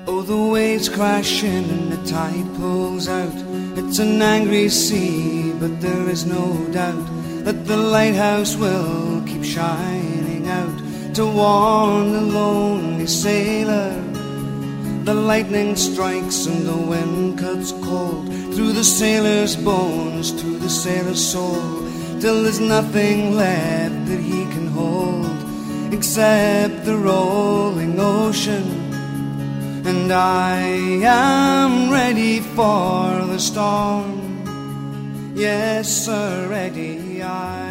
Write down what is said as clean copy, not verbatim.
Oh, the waves crash in and the tide pulls out. It's an angry sea, but there is no doubt that the lighthouse will keep shining out to warn the lonely sailor. The lightning strikes and the wind cuts cold through the sailor's bones to the sailor's soul, till there's nothing left that he can hold except the rolling ocean. And I am ready for the storm. Yes, sir, ready I